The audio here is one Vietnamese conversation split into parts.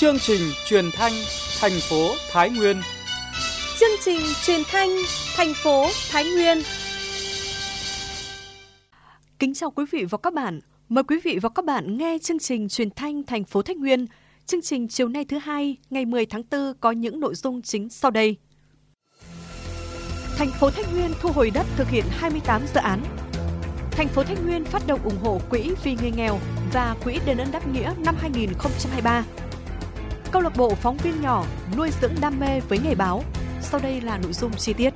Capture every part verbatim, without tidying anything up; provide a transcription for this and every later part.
Chương trình truyền thanh thành phố Thái Nguyên. Chương trình truyền thanh thành phố Thái Nguyên. Kính chào quý vị và các bạn. Mời quý vị và các bạn nghe chương trình truyền thanh thành phố Thái Nguyên. Chương trình chiều nay thứ hai, ngày mười tháng tư có những nội dung chính sau đây. Thành phố Thái Nguyên thu hồi đất thực hiện hai mươi tám dự án. Thành phố Thái Nguyên phát động ủng hộ quỹ vì người nghèo và quỹ đền ơn đáp nghĩa năm hai không hai ba. Câu lạc bộ phóng viên nhỏ nuôi dưỡng đam mê với nghề báo. Sau đây là nội dung chi tiết.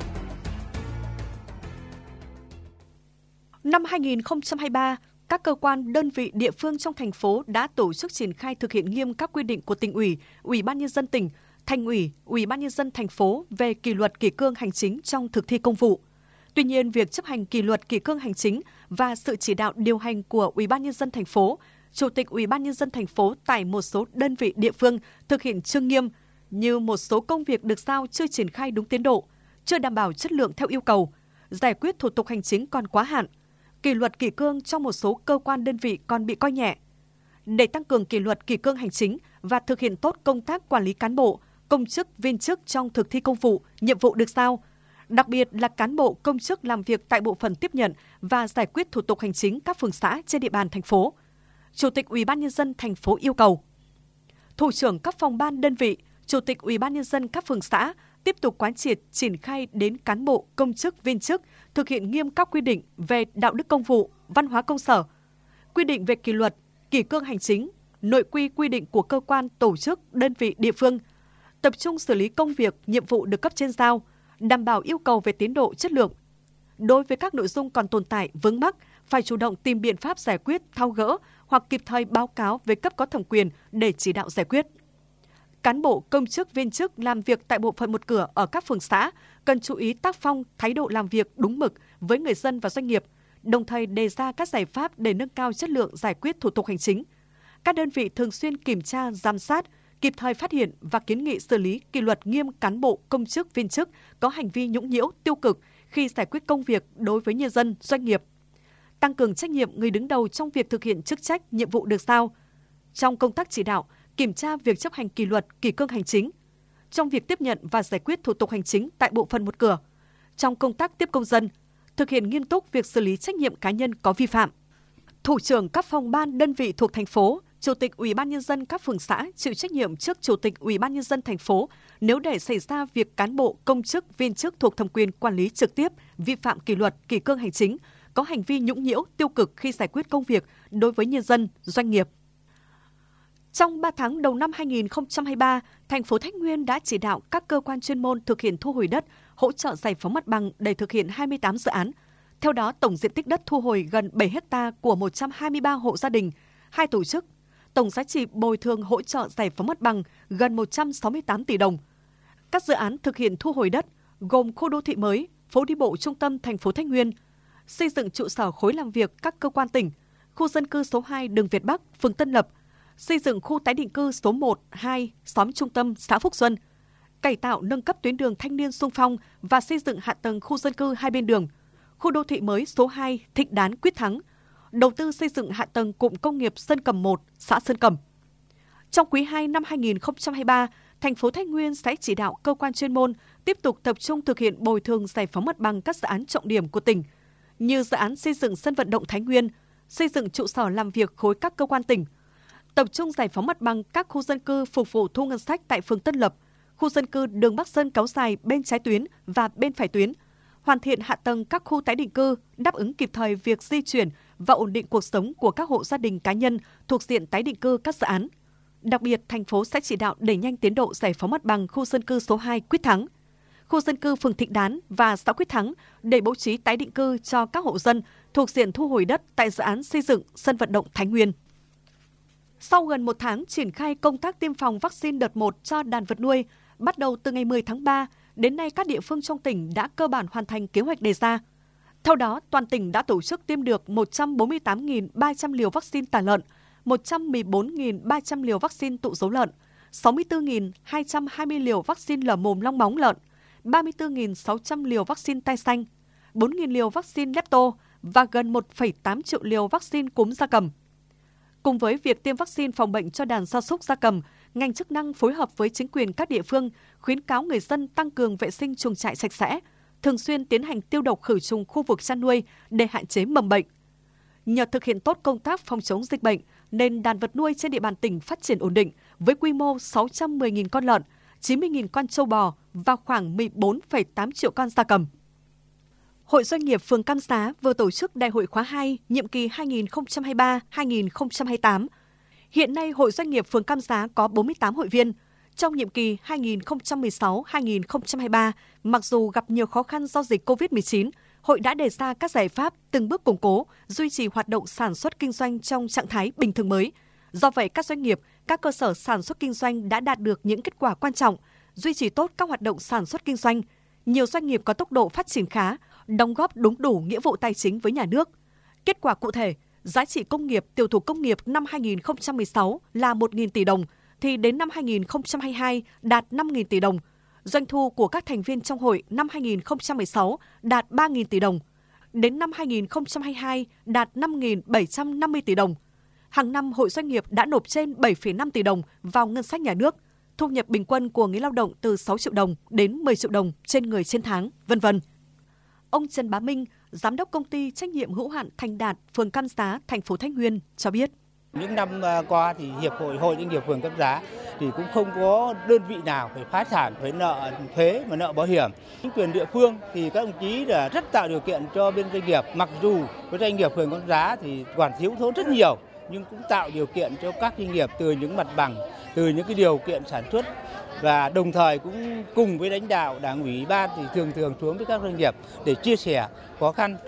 Năm hai không hai ba, các cơ quan, đơn vị, địa phương trong thành phố đã tổ chức triển khai thực hiện nghiêm các quy định của Tỉnh ủy, Ủy ban nhân dân tỉnh, Thành ủy, Ủy ban nhân dân thành phố về kỷ luật kỷ cương hành chính trong thực thi công vụ. Tuy nhiên, việc chấp hành kỷ luật kỷ cương hành chính và sự chỉ đạo điều hành của Ủy ban nhân dân thành phố, Chủ tịch Ủy ban nhân dân thành phố tại một số đơn vị địa phương thực hiện chưa nghiêm, như một số công việc được giao chưa triển khai đúng tiến độ, chưa đảm bảo chất lượng theo yêu cầu, giải quyết thủ tục hành chính còn quá hạn, kỷ luật kỷ cương trong một số cơ quan đơn vị còn bị coi nhẹ. Để tăng cường kỷ luật kỷ cương hành chính và thực hiện tốt công tác quản lý cán bộ, công chức, viên chức trong thực thi công vụ, nhiệm vụ được giao, đặc biệt là cán bộ, công chức làm việc tại bộ phận tiếp nhận và giải quyết thủ tục hành chính các phường xã trên địa bàn thành phố, Chủ tịch Ủy ban nhân dân thành phố yêu cầu thủ trưởng các phòng ban đơn vị, Chủ tịch Ủy ban nhân dân các phường xã tiếp tục quán triệt triển khai đến cán bộ, công chức, viên chức thực hiện nghiêm các quy định về đạo đức công vụ, văn hóa công sở, quy định về kỷ luật, kỷ cương hành chính, nội quy quy định của cơ quan, tổ chức, đơn vị địa phương, tập trung xử lý công việc, nhiệm vụ được cấp trên giao, đảm bảo yêu cầu về tiến độ, chất lượng. Đối với các nội dung còn tồn tại, vướng mắc, phải chủ động tìm biện pháp giải quyết, tháo gỡ hoặc kịp thời báo cáo với cấp có thẩm quyền để chỉ đạo giải quyết. Cán bộ, công chức, viên chức làm việc tại bộ phận một cửa ở các phường xã cần chú ý tác phong, thái độ làm việc đúng mực với người dân và doanh nghiệp, đồng thời đề ra các giải pháp để nâng cao chất lượng giải quyết thủ tục hành chính. Các đơn vị thường xuyên kiểm tra, giám sát, kịp thời phát hiện và kiến nghị xử lý kỷ luật nghiêm cán bộ, công chức, viên chức có hành vi nhũng nhiễu, tiêu cực khi giải quyết công việc đối với nhân dân, doanh nghiệp. Tăng cường trách nhiệm người đứng đầu trong việc thực hiện chức trách, nhiệm vụ được giao. Trong công tác chỉ đạo, kiểm tra việc chấp hành kỷ luật, kỷ cương hành chính. Trong việc tiếp nhận và giải quyết thủ tục hành chính tại bộ phận một cửa. Trong công tác tiếp công dân, thực hiện nghiêm túc việc xử lý trách nhiệm cá nhân có vi phạm. Thủ trưởng các phòng ban đơn vị thuộc thành phố, Chủ tịch Ủy ban nhân dân các phường xã chịu trách nhiệm trước Chủ tịch Ủy ban nhân dân thành phố nếu để xảy ra việc cán bộ, công chức, viên chức thuộc thẩm quyền quản lý trực tiếp vi phạm kỷ luật, kỷ cương hành chính, có hành vi nhũng nhiễu, tiêu cực khi giải quyết công việc đối với nhân dân, doanh nghiệp. Trong ba tháng đầu năm hai không hai ba, thành phố Thái Nguyên đã chỉ đạo các cơ quan chuyên môn thực hiện thu hồi đất, hỗ trợ giải phóng mặt bằng để thực hiện hai mươi tám dự án. Theo đó, tổng diện tích đất thu hồi gần bảy héc ta của một trăm hai mươi ba hộ gia đình, hai tổ chức. Tổng giá trị bồi thường hỗ trợ giải phóng mặt bằng gần một trăm sáu mươi tám tỷ đồng. Các dự án thực hiện thu hồi đất gồm khu đô thị mới, phố đi bộ trung tâm thành phố Thái Nguyên, xây dựng trụ sở khối làm việc các cơ quan tỉnh, khu dân cư số hai đường Việt Bắc, phường Tân Lập, xây dựng khu tái định cư số một, hai, xóm trung tâm, xã Phúc Xuân, cải tạo nâng cấp tuyến đường thanh niên xung phong và xây dựng hạ tầng khu dân cư hai bên đường, khu đô thị mới số hai, Thịnh Đán, Quyết Thắng, đầu tư xây dựng hạ tầng cụm công nghiệp Sơn Cầm một, xã Sơn Cầm. Trong quý hai năm hai không hai ba, thành phố Thái Nguyên sẽ chỉ đạo cơ quan chuyên môn tiếp tục tập trung thực hiện bồi thường giải phóng mặt bằng các dự án trọng điểm của tỉnh, như dự án xây dựng sân vận động Thái Nguyên, xây dựng trụ sở làm việc khối các cơ quan tỉnh, tập trung giải phóng mặt bằng các khu dân cư phục vụ thu ngân sách tại phường Tân Lập, khu dân cư đường Bắc Sơn kéo dài bên trái tuyến và bên phải tuyến, hoàn thiện hạ tầng các khu tái định cư, đáp ứng kịp thời việc di chuyển và ổn định cuộc sống của các hộ gia đình cá nhân thuộc diện tái định cư các dự án. Đặc biệt, thành phố sẽ chỉ đạo đẩy nhanh tiến độ giải phóng mặt bằng khu dân cư số hai Quyết Thắng, khu dân cư phường Thịnh Đán và xã Quyết Thắng để bố trí tái định cư cho các hộ dân thuộc diện thu hồi đất tại dự án xây dựng sân vận động Thái Nguyên. Sau gần một tháng triển khai công tác tiêm phòng vaccine đợt một cho đàn vật nuôi, bắt đầu từ ngày mười tháng ba, đến nay các địa phương trong tỉnh đã cơ bản hoàn thành kế hoạch đề ra. Theo đó, toàn tỉnh đã tổ chức tiêm được một trăm bốn mươi tám nghìn ba trăm liều vaccine tả lợn, một trăm mười bốn nghìn ba trăm liều vaccine tụ dấu lợn, sáu mươi tư nghìn hai trăm hai mươi liều vaccine lở mồm long móng lợn, ba mươi tư nghìn sáu trăm liều vaccine tai xanh, bốn nghìn liều vaccine lepto và gần một phẩy tám triệu liều vaccine cúm gia cầm. Cùng với việc tiêm vaccine phòng bệnh cho đàn gia súc gia cầm, ngành chức năng phối hợp với chính quyền các địa phương khuyến cáo người dân tăng cường vệ sinh chuồng trại sạch sẽ, thường xuyên tiến hành tiêu độc khử trùng khu vực chăn nuôi để hạn chế mầm bệnh. Nhờ thực hiện tốt công tác phòng chống dịch bệnh nên đàn vật nuôi trên địa bàn tỉnh phát triển ổn định với quy mô sáu trăm mười nghìn con lợn, chín mươi nghìn con trâu bò và khoảng mười bốn phẩy tám triệu con gia cầm. Hội Doanh nghiệp phường Cam Giá vừa tổ chức Đại hội khóa hai, nhiệm kỳ hai nghìn không trăm hai mươi ba đến hai nghìn không trăm hai mươi tám. Hiện nay, Hội Doanh nghiệp phường Cam Giá có bốn mươi tám hội viên. Trong nhiệm kỳ hai nghìn không trăm mười sáu đến hai nghìn không trăm hai mươi ba, mặc dù gặp nhiều khó khăn do dịch cô vít mười chín, Hội đã đề ra các giải pháp từng bước củng cố, duy trì hoạt động sản xuất kinh doanh trong trạng thái bình thường mới. Do vậy, các doanh nghiệp, các cơ sở sản xuất kinh doanh đã đạt được những kết quả quan trọng, duy trì tốt các hoạt động sản xuất kinh doanh. Nhiều doanh nghiệp có tốc độ phát triển khá, đóng góp đúng đủ nghĩa vụ tài chính với nhà nước. Kết quả cụ thể, giá trị công nghiệp, tiểu thủ công nghiệp năm hai nghìn không trăm mười sáu là một nghìn tỷ đồng, thì đến năm hai nghìn không trăm hai mươi hai đạt năm nghìn tỷ đồng. Doanh thu của các thành viên trong hội năm hai nghìn không trăm mười sáu đạt ba nghìn tỷ đồng. Đến năm hai nghìn không trăm hai mươi hai đạt năm nghìn bảy trăm năm mươi tỷ đồng. Hàng năm, Hội Doanh nghiệp đã nộp trên bảy phẩy năm tỷ đồng vào ngân sách nhà nước. Thu nhập bình quân của người lao động từ sáu triệu đồng đến mười triệu đồng trên người trên tháng, vân vân. Ông Trần Bá Minh, Giám đốc Công ty Trách nhiệm hữu hạn Thành Đạt, phường Cam Giá, thành phố Thái Nguyên cho biết. Những năm qua thì Hiệp hội Hội Doanh nghiệp phường Cam Giá thì cũng không có đơn vị nào phải phá sản, phải nợ thuế mà nợ bảo hiểm. Chính quyền địa phương thì các đồng chí đã rất tạo điều kiện cho bên doanh nghiệp. Mặc dù với doanh nghiệp phường Cam Giá thì còn thiếu thốn rất nhiều, nhưng cũng tạo điều kiện cho các doanh nghiệp từ những mặt bằng, từ những cái điều kiện sản xuất, và đồng thời cũng cùng với lãnh đạo Đảng ủy ban thì thường thường xuống với các doanh nghiệp để chia sẻ khó khăn.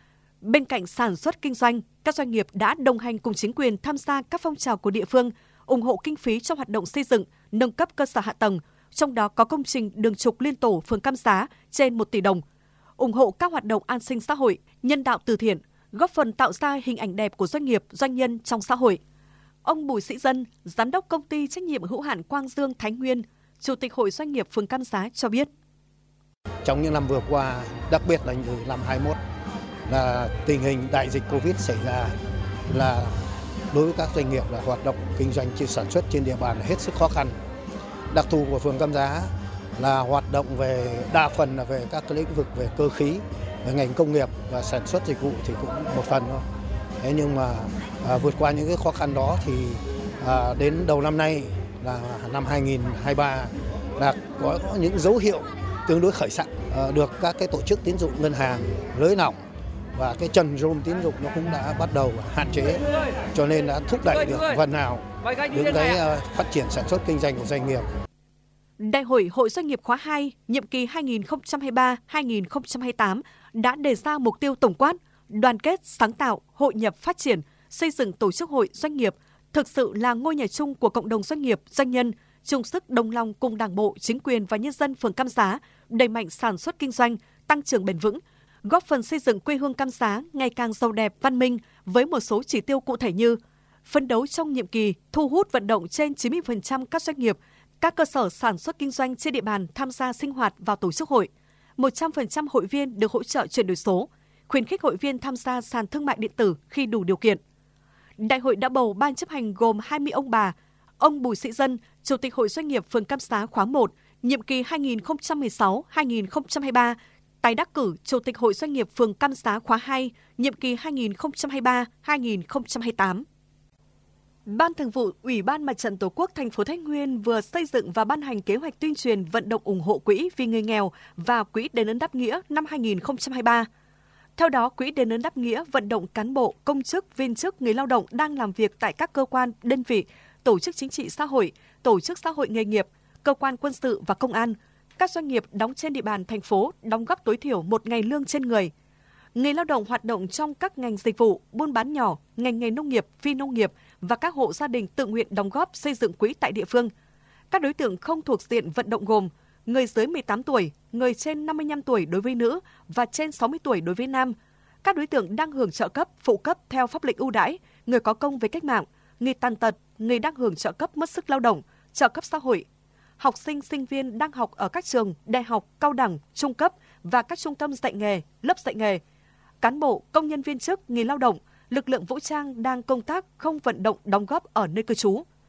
Bên cạnh sản xuất kinh doanh, các doanh nghiệp đã đồng hành cùng chính quyền tham gia các phong trào của địa phương, ủng hộ kinh phí cho hoạt động xây dựng, nâng cấp cơ sở hạ tầng, trong đó có công trình đường trục liên tổ phường Cam Giá trên một tỷ đồng, ủng hộ các hoạt động an sinh xã hội, nhân đạo từ thiện, góp phần tạo ra hình ảnh đẹp của doanh nghiệp, doanh nhân trong xã hội. Ông Bùi Sĩ Dân, Giám đốc Công ty Trách nhiệm hữu hạn Quang Dương Thái Nguyên, Chủ tịch Hội Doanh nghiệp phường Cam Giá cho biết. Trong những năm vừa qua, đặc biệt là từ năm hai mươi mốt, là tình hình đại dịch Covid xảy ra, là đối với các doanh nghiệp là hoạt động kinh doanh trên sản xuất trên địa bàn là hết sức khó khăn. Đặc thù của phường Cam Giá là hoạt động về đa phần là về các lĩnh vực về cơ khí, về ngành công nghiệp và sản xuất dịch vụ thì cũng một phần thôi. Thế nhưng mà à, vượt qua những cái khó khăn đó thì à, đến đầu năm nay là năm hai nghìn không trăm hai mươi ba là có những dấu hiệu tương đối khởi sắc, à, được các cái tổ chức tín dụng ngân hàng nới lỏng và cái trần room tín dụng nó cũng đã bắt đầu hạn chế, cho nên đã thúc đẩy được phần nào những cái uh, phát triển sản xuất kinh doanh của doanh nghiệp. Đại hội Hội Doanh nghiệp khóa hai, nhiệm kỳ hai nghìn không trăm hai mươi ba đến hai nghìn không trăm hai mươi tám đã đề ra mục tiêu tổng quát, đoàn kết, sáng tạo, hội nhập phát triển, xây dựng tổ chức hội doanh nghiệp thực sự là ngôi nhà chung của cộng đồng doanh nghiệp, doanh nhân, chung sức đồng lòng cùng Đảng bộ, chính quyền và nhân dân phường Cam Giá đẩy mạnh sản xuất kinh doanh, tăng trưởng bền vững, góp phần xây dựng quê hương Cam Giá ngày càng giàu đẹp, văn minh với một số chỉ tiêu cụ thể như phấn đấu trong nhiệm kỳ thu hút vận động trên chín mươi phần trăm các doanh nghiệp, các cơ sở sản xuất kinh doanh trên địa bàn tham gia sinh hoạt vào tổ chức hội, một trăm phần trăm hội viên được hỗ trợ chuyển đổi số, khuyến khích hội viên tham gia sàn thương mại điện tử khi đủ điều kiện. Đại hội đã bầu ban chấp hành gồm hai mươi ông bà. Ông Bùi Sĩ Dân, Chủ tịch Hội Doanh nghiệp phường Cam Giá khóa một, nhiệm kỳ hai nghìn không trăm mười sáu đến hai nghìn không trăm hai mươi ba, tái đắc cử Chủ tịch Hội Doanh nghiệp phường Cam Giá khóa hai, nhiệm kỳ hai nghìn không trăm hai mươi ba đến hai nghìn không trăm hai mươi tám. Ban Thường vụ Ủy ban Mặt trận Tổ quốc thành phố Thái Nguyên vừa xây dựng và ban hành kế hoạch tuyên truyền vận động ủng hộ quỹ vì người nghèo và quỹ đền ơn đáp nghĩa năm hai nghìn không trăm hai mươi ba. Theo đó, quỹ đền ơn đáp nghĩa vận động cán bộ, công chức, viên chức, người lao động đang làm việc tại các cơ quan, đơn vị, tổ chức chính trị xã hội, tổ chức xã hội nghề nghiệp, cơ quan quân sự và công an, các doanh nghiệp đóng trên địa bàn thành phố đóng góp tối thiểu một ngày lương trên người. Người lao động hoạt động trong các ngành dịch vụ, buôn bán nhỏ, ngành nghề nông nghiệp, phi nông nghiệp và các hộ gia đình tự nguyện đóng góp xây dựng quỹ tại địa phương. Các đối tượng không thuộc diện vận động gồm người dưới mười tám tuổi, người trên năm mươi lăm tuổi đối với nữ và trên sáu mươi tuổi đối với nam. Các đối tượng đang hưởng trợ cấp, phụ cấp theo pháp lệnh ưu đãi, người có công với cách mạng, người tàn tật, người đang hưởng trợ cấp mất sức lao động, trợ cấp xã hội. Học sinh, sinh viên đang học ở các trường, đại học, cao đẳng, trung cấp và các trung tâm dạy nghề, lớp dạy nghề. Cán bộ, công nhân viên chức, người lao động, lực lượng vũ trang đang công tác không vận động đóng góp ở nơi cư trú.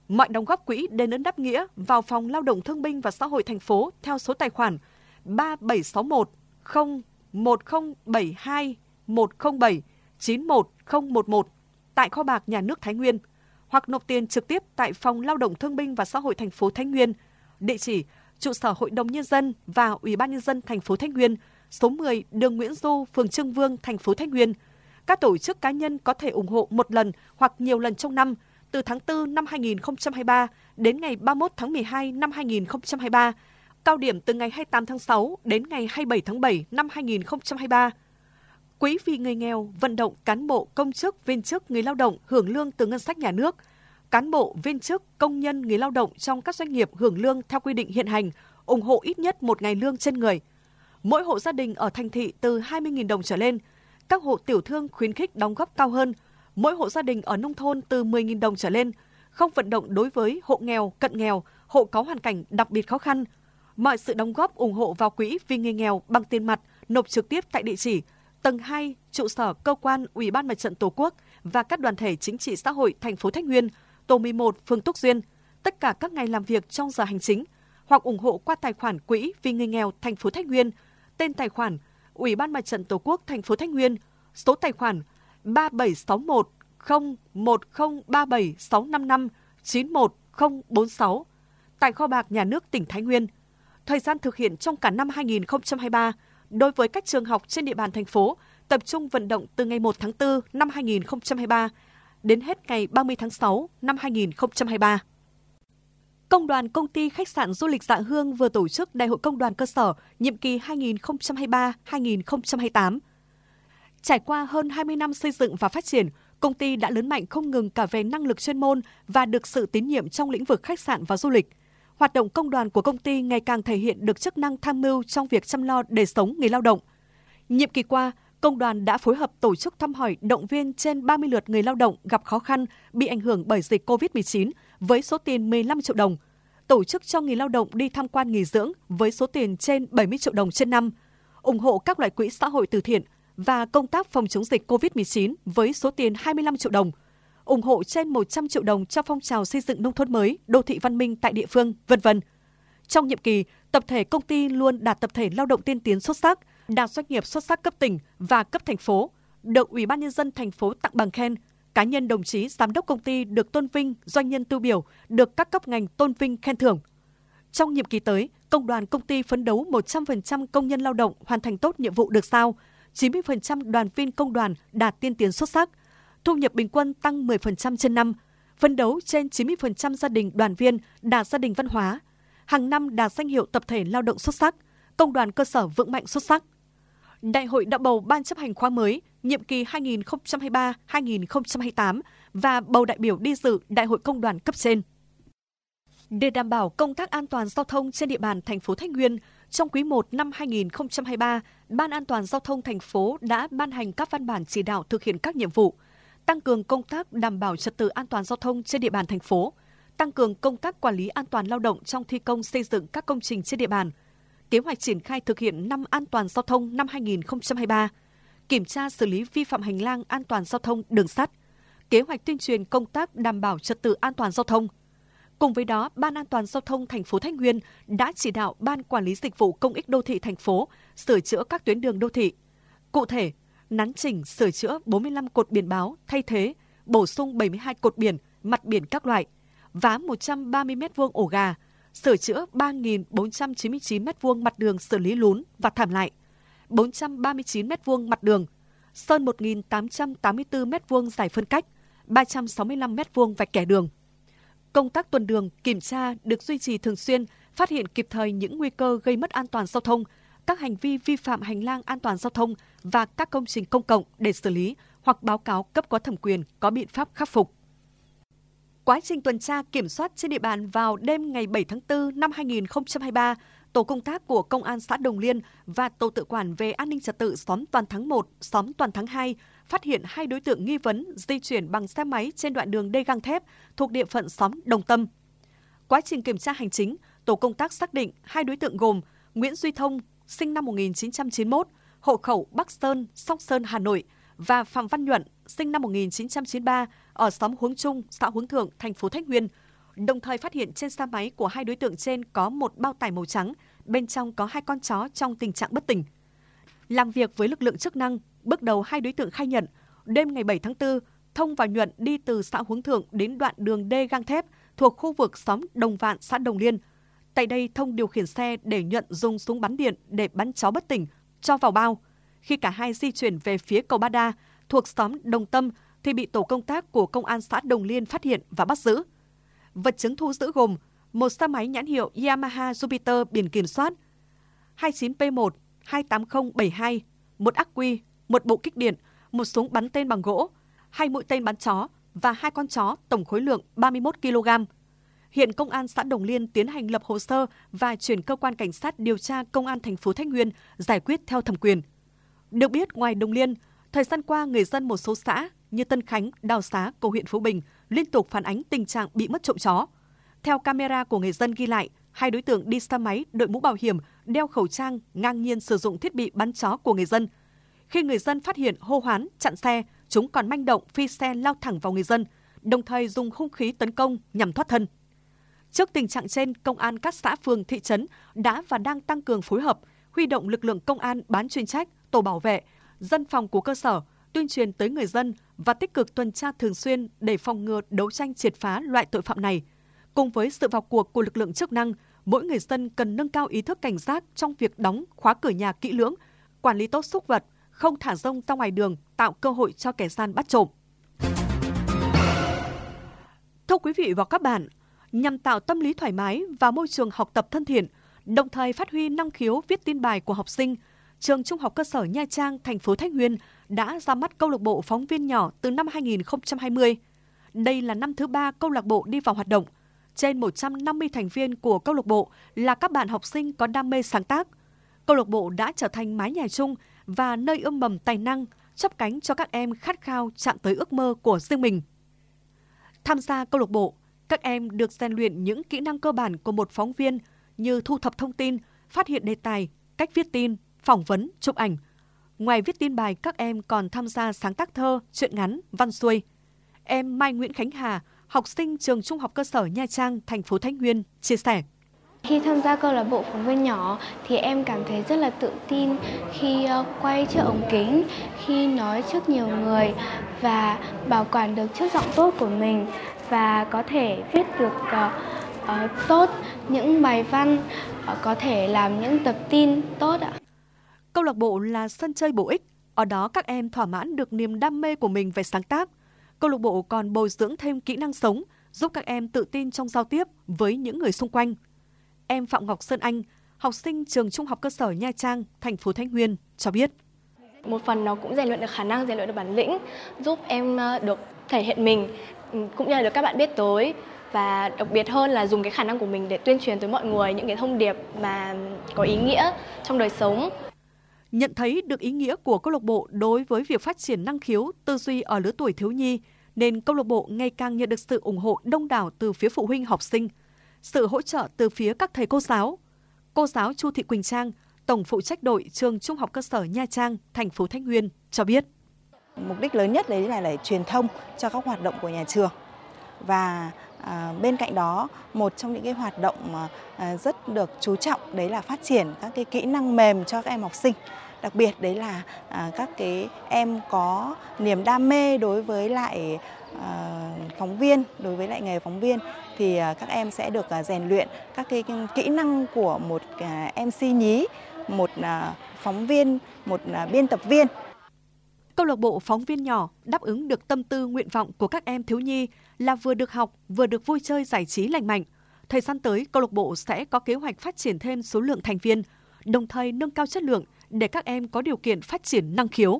Mọi đóng góp quỹ đền ơn đáp nghĩa vào Phòng Lao động Thương binh và Xã hội thành phố theo số tài khoản ba bảy sáu một không một không bảy hai một không bảy chín một không một một tại kho bạc nhà nước Thái Nguyên, hoặc nộp tiền trực tiếp tại Phòng Lao động Thương binh và Xã hội thành phố Thái Nguyên, địa chỉ trụ sở Hội đồng Nhân dân và Ủy ban Nhân dân thành phố Thái Nguyên, số mười đường Nguyễn Du, phường Trương Vương, thành phố Thái Nguyên. Các tổ chức cá nhân có thể ủng hộ một lần hoặc nhiều lần trong năm, từ tháng tư năm hai nghìn không trăm hai mươi ba đến ngày ba mươi mốt tháng mười hai năm hai nghìn không trăm hai mươi ba, cao điểm từ ngày hai mươi tám tháng sáu đến ngày hai mươi bảy tháng bảy năm hai nghìn không trăm hai mươi ba. Quỹ vì người nghèo vận động cán bộ, công chức, viên chức, người lao động hưởng lương từ ngân sách nhà nước, cán bộ, viên chức, công nhân, người lao động trong các doanh nghiệp hưởng lương theo quy định hiện hành, ủng hộ ít nhất một ngày lương trên người. Mỗi hộ gia đình ở thành thị từ hai mươi nghìn đồng trở lên, các hộ tiểu thương khuyến khích đóng góp cao hơn. Mỗi hộ gia đình ở nông thôn từ mười nghìn đồng trở lên, không vận động đối với hộ nghèo, cận nghèo, hộ có hoàn cảnh đặc biệt khó khăn. Mọi sự đóng góp ủng hộ vào quỹ vì người nghèo bằng tiền mặt nộp trực tiếp tại địa chỉ tầng hai, trụ sở cơ quan Ủy ban Mặt trận Tổ quốc và các đoàn thể chính trị xã hội thành phố Thái Nguyên, tổ mười một, phường Túc Duyên, tất cả các ngày làm việc trong giờ hành chính, hoặc ủng hộ qua tài khoản quỹ vì người nghèo thành phố Thái Nguyên, tên tài khoản Ủy ban Mặt trận Tổ quốc thành phố Thái Nguyên, số tài khoản ba bảy sáu một không một không ba bảy sáu năm năm chín một không bốn sáu tại kho bạc nhà nước tỉnh Thái Nguyên. Thời gian thực hiện trong cả năm hai nghìn không trăm hai mươi ba, đối với các trường học trên địa bàn thành phố, tập trung vận động từ ngày một tháng tư năm hai nghìn không trăm hai mươi ba đến hết ngày ba mươi tháng sáu năm hai nghìn không trăm hai mươi ba. Công đoàn Công ty Khách sạn Du lịch Dạ Hương vừa tổ chức Đại hội Công đoàn cơ sở nhiệm kỳ hai nghìn không trăm hai mươi ba đến hai nghìn không trăm hai mươi tám. Trải qua hơn hai mươi năm xây dựng và phát triển, công ty đã lớn mạnh không ngừng cả về năng lực chuyên môn và được sự tín nhiệm trong lĩnh vực khách sạn và du lịch. Hoạt động công đoàn của công ty ngày càng thể hiện được chức năng tham mưu trong việc chăm lo đời sống người lao động. Nhiệm kỳ qua, công đoàn đã phối hợp tổ chức thăm hỏi động viên trên ba mươi lượt người lao động gặp khó khăn bị ảnh hưởng bởi dịch cô vít mười chín với số tiền mười lăm triệu đồng, tổ chức cho người lao động đi tham quan nghỉ dưỡng với số tiền trên bảy mươi triệu đồng trên năm, ủng hộ các loại quỹ xã hội từ thiện và công tác phòng chống dịch cô vít mười chín với số tiền hai mươi lăm triệu đồng, ủng hộ trên một trăm triệu đồng cho phong trào xây dựng nông thôn mới, đô thị văn minh tại địa phương, vân vân. Trong nhiệm kỳ, tập thể công ty luôn đạt tập thể lao động tiên tiến xuất sắc, đạt doanh nghiệp xuất sắc cấp tỉnh và cấp thành phố, được Ủy ban Nhân dân thành phố tặng bằng khen. Cá nhân đồng chí giám đốc công ty được tôn vinh, doanh nhân tiêu biểu được các cấp ngành tôn vinh khen thưởng. Trong nhiệm kỳ tới, công đoàn công ty phấn đấu một trăm phần trăm công nhân lao động hoàn thành tốt nhiệm vụ được giao, chín mươi phần trăm đoàn viên công đoàn đạt tiên tiến xuất sắc, thu nhập bình quân tăng mười phần trăm trên năm, phấn đấu trên chín mươi phần trăm gia đình đoàn viên đạt gia đình văn hóa, hàng năm đạt danh hiệu tập thể lao động xuất sắc, công đoàn cơ sở vững mạnh xuất sắc. Đại hội đã bầu Ban chấp hành khóa mới, nhiệm kỳ hai nghìn không trăm hai mươi ba đến hai nghìn không trăm hai mươi tám và bầu đại biểu đi dự Đại hội Công đoàn cấp trên. Để đảm bảo công tác an toàn giao thông trên địa bàn thành phố Thái Nguyên, trong quý một năm hai nghìn không trăm hai mươi ba, Ban An toàn giao thông thành phố đã ban hành các văn bản chỉ đạo thực hiện các nhiệm vụ, tăng cường công tác đảm bảo trật tự an toàn giao thông trên địa bàn thành phố, tăng cường công tác quản lý an toàn lao động trong thi công xây dựng các công trình trên địa bàn, kế hoạch triển khai thực hiện năm an toàn giao thông năm hai nghìn không trăm hai mươi ba, kiểm tra xử lý vi phạm hành lang an toàn giao thông đường sắt, kế hoạch tuyên truyền công tác đảm bảo trật tự an toàn giao thông. Cùng với đó, Ban An toàn giao thông thành phố Thái Nguyên đã chỉ đạo Ban Quản lý Dịch vụ Công ích Đô thị thành phố sửa chữa các tuyến đường đô thị. Cụ thể, nắn chỉnh sửa chữa bốn mươi lăm cột biển báo, thay thế, bổ sung bảy mươi hai cột biển, mặt biển các loại, vá một trăm ba mươi mét vuông ổ gà, sửa chữa ba nghìn bốn trăm chín mươi chín mét vuông mặt đường xử lý lún và thảm lại, bốn trăm ba mươi chín mét vuông mặt đường, sơn một nghìn tám trăm tám mươi tư mét vuông giải phân cách, ba trăm sáu mươi lăm mét vuông vạch kẻ đường. Công tác tuần đường, kiểm tra được duy trì thường xuyên, phát hiện kịp thời những nguy cơ gây mất an toàn giao thông, các hành vi vi phạm hành lang an toàn giao thông và các công trình công cộng để xử lý hoặc báo cáo cấp có thẩm quyền có biện pháp khắc phục. Quá trình tuần tra kiểm soát trên địa bàn vào đêm ngày bảy tháng tư năm hai nghìn không trăm hai mươi ba, tổ công tác của Công an xã Đồng Liên và tổ tự quản về an ninh trật tự xóm Toàn Thắng một, xóm Toàn Thắng hai phát hiện hai đối tượng nghi vấn di chuyển bằng xe máy trên đoạn đường đê gang thép thuộc địa phận xóm Đồng Tâm. Quá trình kiểm tra hành chính, tổ công tác xác định hai đối tượng gồm Nguyễn Duy Thông, sinh năm một nghìn chín trăm chín mươi mốt, hộ khẩu Bắc Sơn, Sóc Sơn, Hà Nội và Phạm Văn Nhuận, sinh năm một nghìn chín trăm chín mươi ba, ở xóm Hướng Trung, xã Hướng Thượng, thành phố Thái Nguyên, đồng thời phát hiện trên xe máy của hai đối tượng trên có một bao tải màu trắng, bên trong có hai con chó trong tình trạng bất tỉnh. Làm việc với lực lượng chức năng, bước đầu hai đối tượng khai nhận, đêm ngày bảy tháng tư, Thông và Nhuận đi từ xã Hướng Thượng đến đoạn đường D gang thép thuộc khu vực xóm Đồng Vạn, xã Đồng Liên. Tại đây, Thông điều khiển xe để Nhuận dùng súng bắn điện để bắn chó bất tỉnh, cho vào bao. Khi cả hai di chuyển về phía cầu Ba Đa, thuộc xóm Đồng Tâm, thì bị tổ công tác của Công an xã Đồng Liên phát hiện và bắt giữ. Vật chứng thu giữ gồm một xe máy nhãn hiệu Yamaha Jupiter biển kiểm soát hai chín P một hai tám không bảy hai, một ắc quy, một bộ kích điện, một súng bắn tên bằng gỗ, hai mũi tên bắn chó và hai con chó tổng khối lượng ba mươi mốt ki lô gam. Hiện Công an xã Đồng Liên tiến hành lập hồ sơ và chuyển cơ quan cảnh sát điều tra Công an thành phố Thái Nguyên giải quyết theo thẩm quyền. Được biết, ngoài Đồng Liên, thời gian qua người dân một số xã như Tân Khánh, Đào Xá của huyện Phú Bình liên tục phản ánh tình trạng bị mất trộm chó. Theo camera của người dân ghi lại, hai đối tượng đi xe máy, đội mũ bảo hiểm, đeo khẩu trang, ngang nhiên sử dụng thiết bị bắn chó của người dân. Khi người dân phát hiện hô hoán, chặn xe, chúng còn manh động phi xe lao thẳng vào người dân, đồng thời dùng hung khí tấn công nhằm thoát thân. Trước tình trạng trên, công an các xã phường, thị trấn đã và đang tăng cường phối hợp, huy động lực lượng công an bán chuyên trách, tổ bảo vệ, dân phòng của cơ sở, tuyên truyền tới người dân và tích cực tuần tra thường xuyên để phòng ngừa đấu tranh triệt phá loại tội phạm này. Cùng với sự vào cuộc của lực lượng chức năng, mỗi người dân cần nâng cao ý thức cảnh giác trong việc đóng, khóa cửa nhà kỹ lưỡng, quản lý tốt súc vật, không thả rông ra ngoài đường, tạo cơ hội cho kẻ gian bắt trộm. Thưa quý vị và các bạn, nhằm tạo tâm lý thoải mái và môi trường học tập thân thiện, đồng thời phát huy năng khiếu viết tin bài của học sinh, Trường Trung học cơ sở Nha Trang, thành phố Thái Nguyên đã ra mắt câu lạc bộ phóng viên nhỏ từ năm hai nghìn không trăm hai mươi. Đây là năm thứ ba câu lạc bộ đi vào hoạt động. Trên một trăm năm mươi thành viên của câu lạc bộ là các bạn học sinh có đam mê sáng tác. Câu lạc bộ đã trở thành mái nhà chung và nơi ươm mầm tài năng, chắp cánh cho các em khát khao chạm tới ước mơ của riêng mình. Tham gia câu lạc bộ, các em được rèn luyện những kỹ năng cơ bản của một phóng viên như thu thập thông tin, phát hiện đề tài, cách viết tin, phỏng vấn, chụp ảnh. Ngoài viết tin bài, các em còn tham gia sáng tác thơ, truyện ngắn, văn xuôi. Em Mai Nguyễn Khánh Hà, học sinh trường Trung học cơ sở Nha Trang, thành phố Thái Nguyên, chia sẻ. Khi tham gia câu lạc bộ phóng viên nhỏ thì em cảm thấy rất là tự tin khi quay trước ống kính, khi nói trước nhiều người và bảo quản được chất giọng tốt của mình và có thể viết được uh, uh, tốt những bài văn, uh, có thể làm những tập tin tốt ạ. Câu lạc bộ là sân chơi bổ ích, ở đó các em thỏa mãn được niềm đam mê của mình về sáng tác. Câu lạc bộ còn bồi dưỡng thêm kỹ năng sống, giúp các em tự tin trong giao tiếp với những người xung quanh. Em Phạm Ngọc Sơn Anh, học sinh trường Trung học cơ sở Nha Trang, thành phố Thái Nguyên cho biết. Một phần nó cũng rèn luyện được khả năng, rèn luyện được bản lĩnh, giúp em được thể hiện mình, cũng như là được các bạn biết tới. Và đặc biệt hơn là dùng cái khả năng của mình để tuyên truyền tới mọi người những cái thông điệp mà có ý nghĩa trong đời sống. Nhận thấy được ý nghĩa của câu lạc bộ đối với việc phát triển năng khiếu, tư duy ở lứa tuổi thiếu nhi, nên câu lạc bộ ngày càng nhận được sự ủng hộ đông đảo từ phía phụ huynh học sinh, sự hỗ trợ từ phía các thầy cô giáo. Cô giáo Chu Thị Quỳnh Trang, Tổng phụ trách đội trường Trung học cơ sở Nha Trang, thành phố Thái Nguyên cho biết. Mục đích lớn nhất đấy là để truyền thông cho các hoạt động của nhà trường. Và à, bên cạnh đó, một trong những cái hoạt động mà à, rất được chú trọng đấy là phát triển các cái kỹ năng mềm cho các em học sinh. Đặc biệt đấy là à, các cái em có niềm đam mê đối với lại à, phóng viên, đối với lại nghề phóng viên thì à, các em sẽ được à, rèn luyện các cái kỹ năng của một à, em xê nhí, một à, phóng viên, một à, biên tập viên. Câu lạc bộ phóng viên nhỏ đáp ứng được tâm tư nguyện vọng của các em thiếu nhi là vừa được học, vừa được vui chơi giải trí lành mạnh. Thời gian tới, câu lạc bộ sẽ có kế hoạch phát triển thêm số lượng thành viên, đồng thời nâng cao chất lượng để các em có điều kiện phát triển năng khiếu.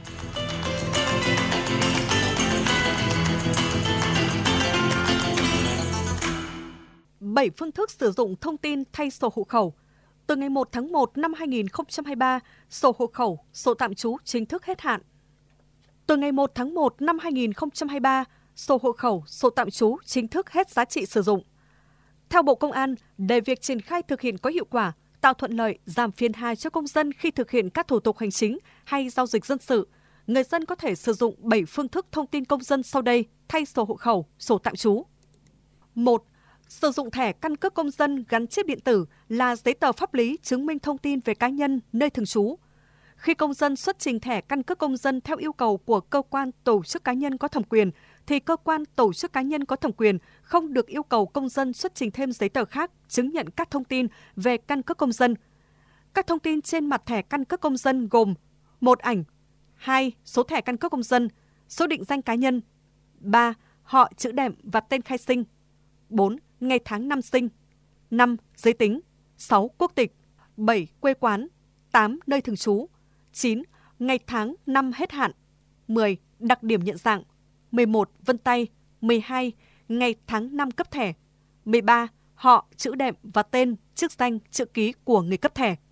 bảy phương thức sử dụng thông tin thay sổ hộ khẩu. Từ ngày một tháng một năm hai nghìn không trăm hai mươi ba, sổ hộ khẩu, sổ tạm trú chính thức hết hạn. Từ ngày một tháng một năm hai nghìn không trăm hai mươi ba, sổ hộ khẩu, sổ tạm trú chính thức hết giá trị sử dụng. Theo Bộ Công an, để việc triển khai thực hiện có hiệu quả, tạo thuận lợi, giảm phiền hà cho công dân khi thực hiện các thủ tục hành chính hay giao dịch dân sự, người dân có thể sử dụng bảy phương thức thông tin công dân sau đây thay sổ hộ khẩu, sổ tạm trú. một. Sử dụng thẻ căn cước công dân gắn chip điện tử là giấy tờ pháp lý chứng minh thông tin về cá nhân, nơi thường trú. Khi công dân xuất trình thẻ căn cước công dân theo yêu cầu của cơ quan tổ chức cá nhân có thẩm quyền, thì cơ quan tổ chức cá nhân có thẩm quyền không được yêu cầu công dân xuất trình thêm giấy tờ khác chứng nhận các thông tin về căn cước công dân. Các thông tin trên mặt thẻ căn cước công dân gồm: một ảnh, hai số thẻ căn cước công dân, số định danh cá nhân, ba họ, chữ đệm và tên khai sinh, bốn ngày tháng năm sinh, năm giới tính, sáu quốc tịch, bảy quê quán, tám nơi thường trú, chín ngày tháng năm hết hạn, mười đặc điểm nhận dạng, mười một vân tay, mười hai ngày tháng năm cấp thẻ, mười ba họ, chữ đệm và tên, chức danh, chữ ký của người cấp thẻ.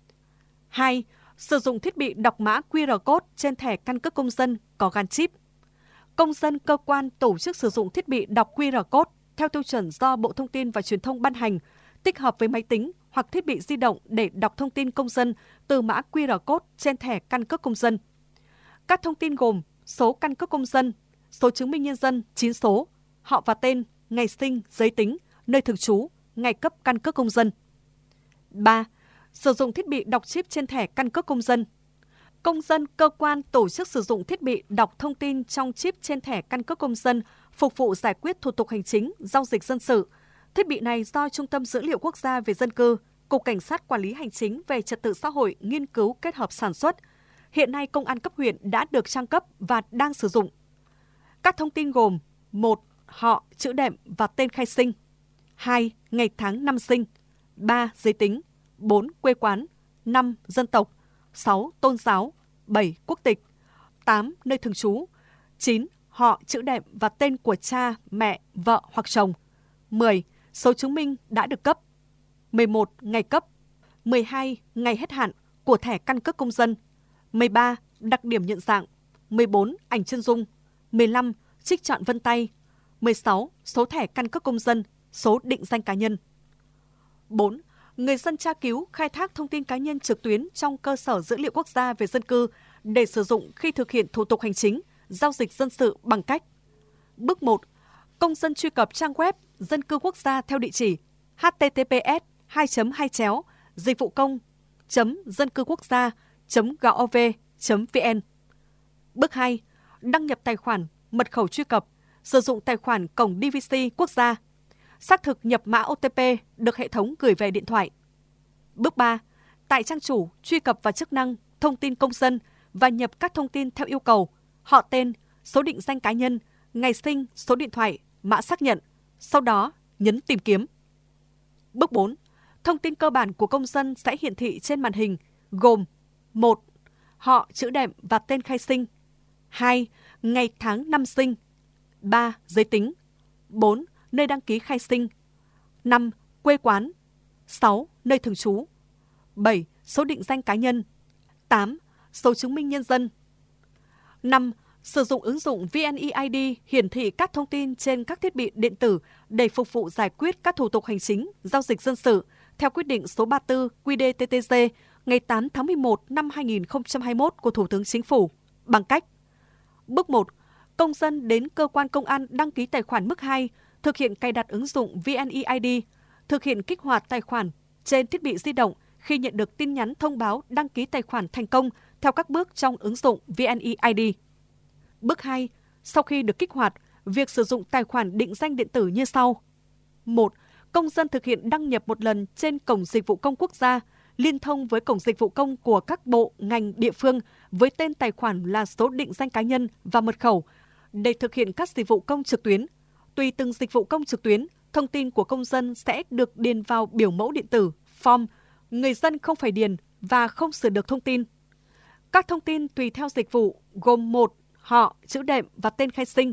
hai. Sử dụng thiết bị đọc mã quy rờ code trên thẻ căn cước công dân có gắn chip. Công dân, cơ quan, tổ chức sử dụng thiết bị đọc quy rờ code theo tiêu chuẩn do Bộ Thông tin và Truyền thông ban hành, tích hợp với máy tính hoặc thiết bị di động để đọc thông tin công dân từ mã quy rờ code trên thẻ căn cước công dân. Các thông tin gồm số căn cước công dân, số chứng minh nhân dân chín số, họ và tên, ngày sinh, giới tính, nơi thường trú, ngày cấp căn cước công dân. ba. Sử dụng thiết bị đọc chip trên thẻ căn cước công dân. Công dân, cơ quan, tổ chức sử dụng thiết bị đọc thông tin trong chip trên thẻ căn cước công dân phục vụ giải quyết thủ tục hành chính, giao dịch dân sự. Thiết bị này do Trung tâm Dữ liệu Quốc gia về dân cư, Cục Cảnh sát Quản lý Hành chính về Trật tự xã hội nghiên cứu kết hợp sản xuất. Hiện nay, công an cấp huyện đã được trang cấp và đang sử dụng. Các thông tin gồm: một họ, chữ đệm và tên khai sinh, hai ngày tháng năm sinh, ba giới tính, bốn quê quán, năm dân tộc, sáu tôn giáo, bảy quốc tịch, tám nơi thường trú, chín họ, chữ đệm và tên của cha, mẹ, vợ hoặc chồng, mười số chứng minh đã được cấp, mười một ngày cấp, mười hai ngày hết hạn của thẻ căn cước công dân, mười ba đặc điểm nhận dạng, mười bốn ảnh chân dung, mười lăm trích chọn vân tay, mười sáu số thẻ căn cước công dân, số định danh cá nhân. bốn. Người dân tra cứu, khai thác thông tin cá nhân trực tuyến trong cơ sở dữ liệu quốc gia về dân cư để sử dụng khi thực hiện thủ tục hành chính, giao dịch dân sự bằng cách: Bước một. Công dân truy cập trang web dân cư quốc gia theo địa chỉ h t t p s hai chấm hai chéo dịch vụ công chấm dân cư quốc gia chấm gov chấm vn. Bước hai. Đăng nhập tài khoản, mật khẩu truy cập, sử dụng tài khoản cổng đê vê xê quốc gia, xác thực nhập mã o tê pê được hệ thống gửi về điện thoại. Bước ba. Tại trang chủ, truy cập vào chức năng thông tin công dân và nhập các thông tin theo yêu cầu: họ, tên, số định danh cá nhân, ngày sinh, số điện thoại, mã xác nhận, sau đó nhấn tìm kiếm. Bước bốn. Thông tin cơ bản của công dân sẽ hiển thị trên màn hình gồm: một họ, chữ đệm và tên khai sinh, hai ngày tháng năm sinh, ba giới tính, bốn nơi đăng ký khai sinh, năm quê quán, sáu nơi thường trú, bảy số định danh cá nhân, tám số chứng minh nhân dân. năm. Sử dụng ứng dụng vê en e i đê hiển thị các thông tin trên các thiết bị điện tử để phục vụ giải quyết các thủ tục hành chính, giao dịch dân sự theo quyết định số ba mươi tư quy đê tê tê giê ngày tám tháng mười một năm hai nghìn không trăm hai mươi mốt của Thủ tướng Chính phủ bằng cách: Bước một. Công dân đến cơ quan công an đăng ký tài khoản mức hai, thực hiện cài đặt ứng dụng vê en e i đê, thực hiện kích hoạt tài khoản trên thiết bị di động khi nhận được tin nhắn thông báo đăng ký tài khoản thành công theo các bước trong ứng dụng vê en e i đê. Bước hai. Sau khi được kích hoạt, việc sử dụng tài khoản định danh điện tử như sau. một. Công dân thực hiện đăng nhập một lần trên Cổng Dịch vụ Công Quốc gia, liên thông với Cổng Dịch vụ Công của các bộ, ngành, địa phương với tên tài khoản là số định danh cá nhân và mật khẩu để thực hiện các dịch vụ công trực tuyến. Tùy từng dịch vụ công trực tuyến, thông tin của công dân sẽ được điền vào biểu mẫu điện tử, form. Người dân không phải điền và không sửa được thông tin. Các thông tin tùy theo dịch vụ gồm: một họ, chữ đệm và tên khai sinh,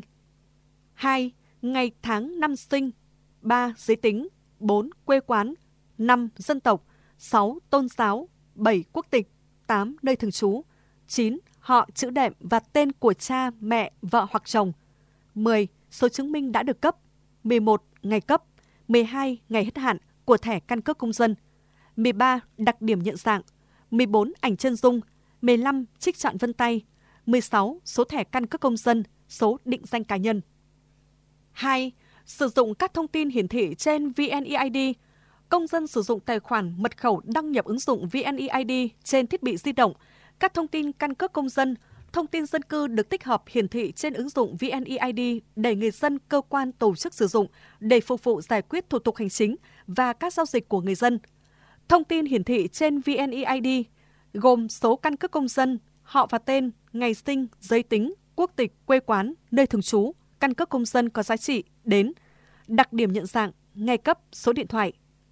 hai ngày tháng năm sinh, ba giới tính, bốn quê quán, năm dân tộc, sáu tôn giáo, bảy quốc tịch, tám nơi thường trú, chín họ, chữ đệm và tên của cha, mẹ, vợ hoặc chồng, mười số chứng minh đã được cấp, mười một ngày cấp, mười hai ngày hết hạn của thẻ căn cước công dân, mười ba đặc điểm nhận dạng, mười bốn ảnh chân dung, mười lăm trích chọn vân tay, mười sáu số thẻ căn cước công dân, số định danh cá nhân. hai. Sử dụng các thông tin hiển thị trên vê en e i đê, công dân sử dụng tài khoản mật khẩu đăng nhập ứng dụng vê en e i đê trên thiết bị di động, các thông tin căn cước công dân, thông tin dân cư được tích hợp hiển thị trên ứng dụng vê en e i đê để người dân, cơ quan, tổ chức sử dụng để phục vụ giải quyết thủ tục hành chính và các giao dịch của người dân. Thông tin hiển thị trên vê en e i đê gồm số căn cước công dân, họ và tên, ngày sinh, giới tính, quốc tịch, quê quán, nơi thường trú, căn cước công dân có giá trị, đến, đặc điểm nhận dạng, ngày cấp, số điện thoại.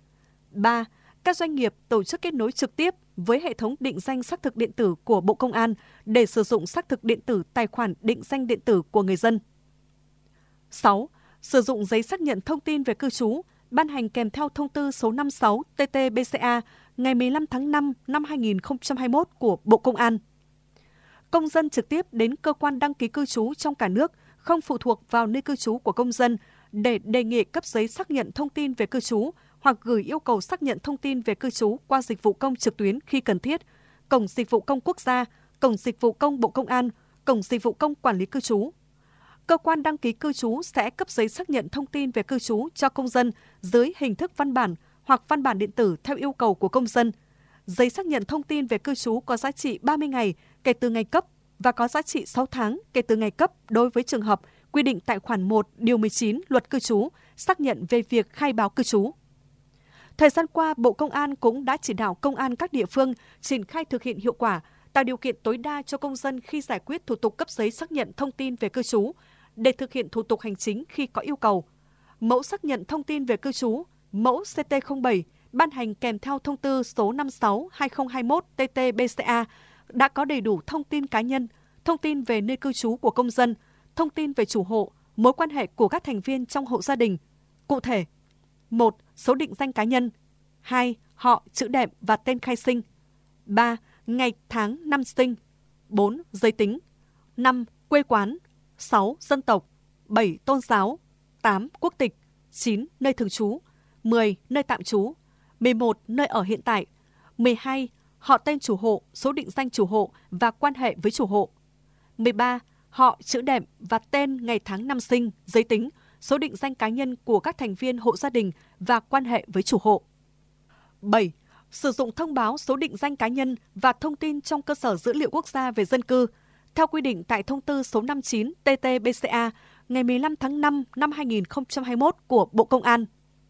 ba. Các doanh nghiệp tổ chức kết nối trực tiếp với hệ thống định danh xác thực điện tử của Bộ Công an để sử dụng xác thực điện tử tài khoản định danh điện tử của người dân. sáu. Sử dụng giấy xác nhận thông tin về cư trú, ban hành kèm theo thông tư số năm mươi sáu T T B C A ngày mười lăm tháng năm năm hai nghìn không trăm hai mươi mốt của Bộ Công an. Công dân trực tiếp đến cơ quan đăng ký cư trú trong cả nước, không phụ thuộc vào nơi cư trú của công dân để đề nghị cấp giấy xác nhận thông tin về cư trú hoặc gửi yêu cầu xác nhận thông tin về cư trú qua dịch vụ công trực tuyến khi cần thiết, Cổng Dịch vụ Công Quốc gia, Cổng Dịch vụ Công Bộ Công an, Cổng Dịch vụ Công Quản lý cư trú. Cơ quan đăng ký cư trú sẽ cấp giấy xác nhận thông tin về cư trú cho công dân dưới hình thức văn bản hoặc văn bản điện tử theo yêu cầu của công dân. Giấy xác nhận thông tin về cư trú có giá trị ba mươi ngày kể từ ngày cấp và có giá trị sáu tháng kể từ ngày cấp đối với trường hợp quy định tại khoản một điều mười chín Luật cư trú, xác nhận về việc khai báo cư trú. Thời gian qua, Bộ Công an cũng đã chỉ đạo công an các địa phương triển khai thực hiện hiệu quả, tạo điều kiện tối đa cho công dân khi giải quyết thủ tục cấp giấy xác nhận thông tin về cư trú, để thực hiện thủ tục hành chính khi có yêu cầu. Mẫu xác nhận thông tin về cư trú, mẫu C T không bảy ban hành kèm theo thông tư số năm mươi sáu trên hai nghìn không trăm hai mươi mốt T T B C A đã có đầy đủ thông tin cá nhân, thông tin về nơi cư trú của công dân, thông tin về chủ hộ, mối quan hệ của các thành viên trong hộ gia đình. Cụ thể, một. Số định danh cá nhân. hai. Họ, chữ đệm và tên khai sinh. ba. Ngày, tháng, năm sinh. bốn. Giới tính. năm. Quê quán. sáu. Dân tộc. bảy. Tôn giáo. tám. Quốc tịch. chín. Nơi thường trú. mười. Nơi tạm trú. mười một. Nơi ở hiện tại. mười hai. Họ tên chủ hộ, số định danh chủ hộ và quan hệ với chủ hộ. mười ba. Họ, chữ đệm và tên, ngày tháng năm sinh, giới tính, số định danh cá nhân của các thành viên hộ gia đình và quan hệ với chủ hộ. bảy. Sử dụng thông báo số định danh cá nhân và thông tin trong cơ sở dữ liệu quốc gia về dân cư, theo quy định tại thông tư số năm mươi chín T T B C A ngày mười lăm tháng năm năm hai nghìn không trăm hai mươi mốt của Bộ Công an.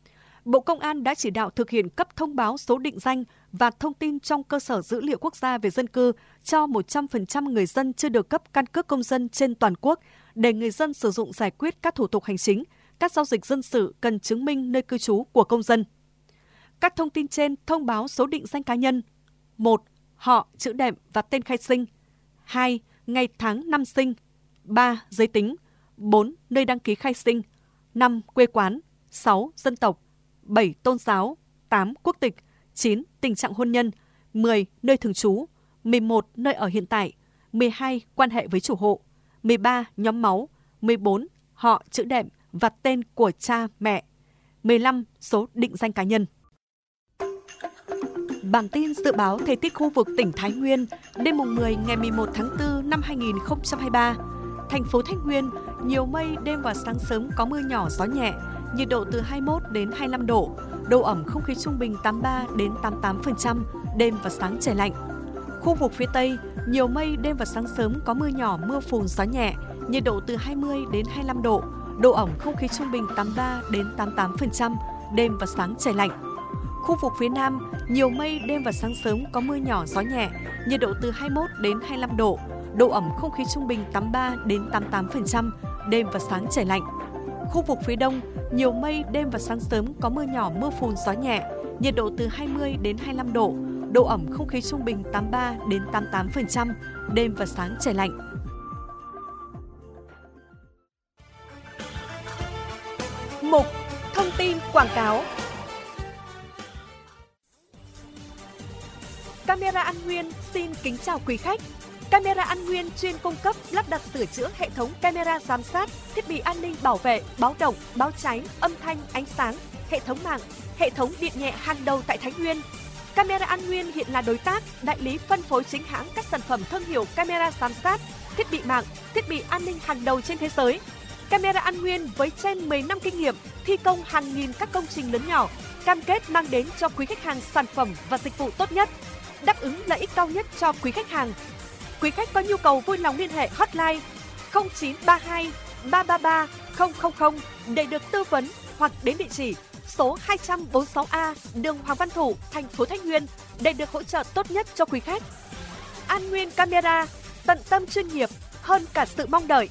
Bộ Công an đã chỉ đạo thực hiện cấp thông báo số định danh và thông tin trong cơ sở dữ liệu quốc gia về dân cư cho một trăm phần trăm người dân chưa được cấp căn cước công dân trên toàn quốc để người dân sử dụng giải quyết các thủ tục hành chính, các giao dịch dân sự cần chứng minh nơi cư trú của công dân. Các thông tin trên thông báo số định danh cá nhân: một. Họ, chữ đệm và tên khai sinh. hai. Ngày tháng năm sinh. ba. Giới tính. bốn. Nơi đăng ký khai sinh. năm. Quê quán. sáu. Dân tộc. bảy. Tôn giáo. tám. Quốc tịch. chín. Tình trạng hôn nhân. mười. Nơi thường trú. mười một. Nơi ở hiện tại. mười hai. Quan hệ với chủ hộ. mười ba. Nhóm máu. mười bốn. Họ, chữ đệm và tên của cha, mẹ. mười lăm. Số định danh cá nhân. Bản tin dự báo thời tiết khu vực tỉnh Thái Nguyên đêm mùng mười ngày mười một tháng tư năm hai nghìn không trăm hai mươi ba. Thành phố Thái Nguyên, nhiều mây, đêm và sáng sớm có mưa nhỏ, gió nhẹ, nhiệt độ từ hai mươi mốt đến hai mươi lăm độ, độ ẩm không khí trung bình tám mươi ba đến tám mươi tám phần trăm, đêm và sáng trời lạnh. Khu vực phía Tây, nhiều mây, đêm và sáng sớm có mưa nhỏ, mưa phùn, gió nhẹ, nhiệt độ từ hai mươi đến hai mươi lăm độ, độ ẩm không khí trung bình tám mươi ba đến tám mươi tám phần trăm, đêm và sáng trời lạnh. Khu vực phía Nam, nhiều mây, đêm và sáng sớm có mưa nhỏ, gió nhẹ, nhiệt độ từ hai mươi mốt đến hai mươi lăm độ, độ ẩm không khí trung bình tám mươi ba đến tám mươi tám phần trăm, đêm và sáng trời lạnh. Khu vực phía Đông, nhiều mây, đêm và sáng sớm có mưa nhỏ, mưa phùn, gió nhẹ, nhiệt độ từ hai mươi đến hai mươi lăm độ, độ ẩm không khí trung bình tám mươi ba đến tám mươi tám phần trăm, đêm và sáng trời lạnh. Mục thông tin quảng cáo. Camera An Nguyên xin kính chào quý khách. Camera An Nguyên chuyên cung cấp lắp đặt sửa chữa hệ thống camera giám sát, thiết bị an ninh bảo vệ, báo động, báo cháy, âm thanh, ánh sáng, hệ thống mạng, hệ thống điện nhẹ hàng đầu tại Thái Nguyên. Camera An Nguyên hiện là đối tác, đại lý phân phối chính hãng các sản phẩm thương hiệu camera giám sát, thiết bị mạng, thiết bị an ninh hàng đầu trên thế giới. Camera An Nguyên với trên mười năm kinh nghiệm thi công hàng nghìn các công trình lớn nhỏ, cam kết mang đến cho quý khách hàng sản phẩm và dịch vụ tốt nhất, đáp ứng lợi ích cao nhất cho quý khách hàng. Quý khách có nhu cầu vui lòng liên hệ hotline không chín ba hai ba ba ba không không không để được tư vấn hoặc đến địa chỉ số hai trăm bốn mươi sáu A, đường Hoàng Văn Thụ, thành phố Thái Nguyên để được hỗ trợ tốt nhất cho quý khách. An Nguyên Camera, tận tâm chuyên nghiệp hơn cả sự mong đợi.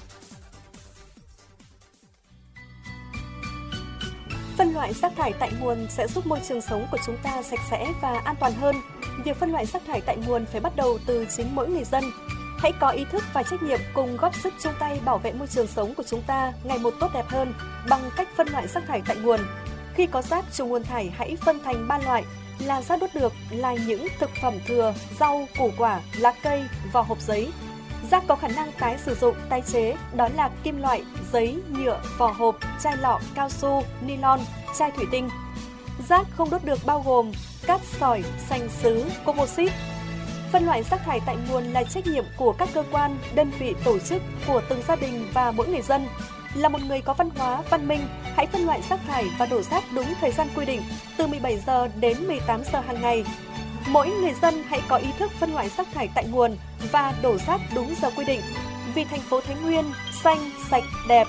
Phân loại rác thải tại nguồn sẽ giúp môi trường sống của chúng ta sạch sẽ và an toàn hơn. Việc phân loại rác thải tại nguồn phải bắt đầu từ chính mỗi người dân. Hãy có ý thức và trách nhiệm cùng góp sức chung tay bảo vệ môi trường sống của chúng ta ngày một tốt đẹp hơn bằng cách phân loại rác thải tại nguồn. Khi có rác trong nguồn thải hãy phân thành ba loại là rác đốt được là những thực phẩm thừa, rau, củ quả, lá cây, vỏ hộp giấy. Rác có khả năng tái sử dụng, tái chế đó là kim loại, giấy, nhựa, vỏ hộp, chai lọ, cao su, nylon, chai thủy tinh. Rác không đốt được bao gồm cát sỏi, sành sứ, composite. Phân loại rác thải tại nguồn là trách nhiệm của các cơ quan, đơn vị, tổ chức, của từng gia đình và mỗi người dân. Là một người có văn hóa, văn minh, hãy phân loại rác thải và đổ rác đúng thời gian quy định, từ mười bảy giờ đến mười tám giờ hàng ngày. Mỗi người dân hãy có ý thức phân loại rác thải tại nguồn và đổ rác đúng giờ quy định. Vì thành phố Thái Nguyên xanh, sạch, đẹp.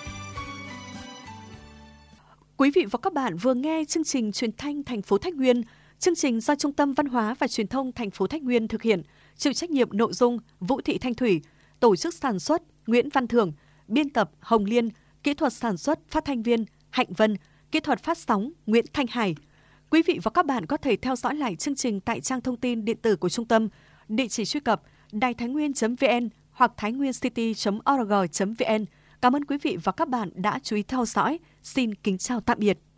Quý vị và các bạn vừa nghe chương trình truyền thanh thành phố Thái Nguyên. Chương trình do Trung tâm Văn hóa và Truyền thông thành phố Thái Nguyên thực hiện, chịu trách nhiệm nội dung Vũ Thị Thanh Thủy, tổ chức sản xuất Nguyễn Văn Thường, biên tập Hồng Liên, kỹ thuật sản xuất phát thanh viên Hạnh Vân, kỹ thuật phát sóng Nguyễn Thanh Hải. Quý vị và các bạn có thể theo dõi lại chương trình tại trang thông tin điện tử của trung tâm, địa chỉ truy cập đài thái nguyên chấm vn hoặc thainwiencity chấm org chấm vn. Cảm ơn quý vị và các bạn đã chú ý theo dõi. Xin kính chào tạm biệt.